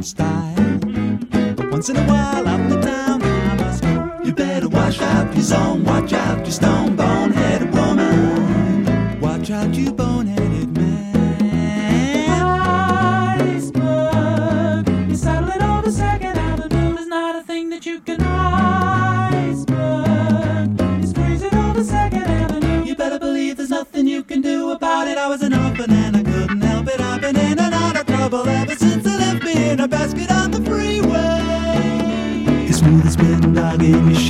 style. But once in a while up the town I must go. You better wash out your zone, watch out your stone bone-headed woman. Watch out you bone-headed man. Iceberg, you're settling over Second Avenue. Is not a thing that you can iceberg. It's freezing over Second Avenue. You better believe there's nothing you can do about it. I was an orphan and I couldn't help it. I've been in and out of trouble ever since they left me in a basket on the freeway. It's smooth as spitting dog in your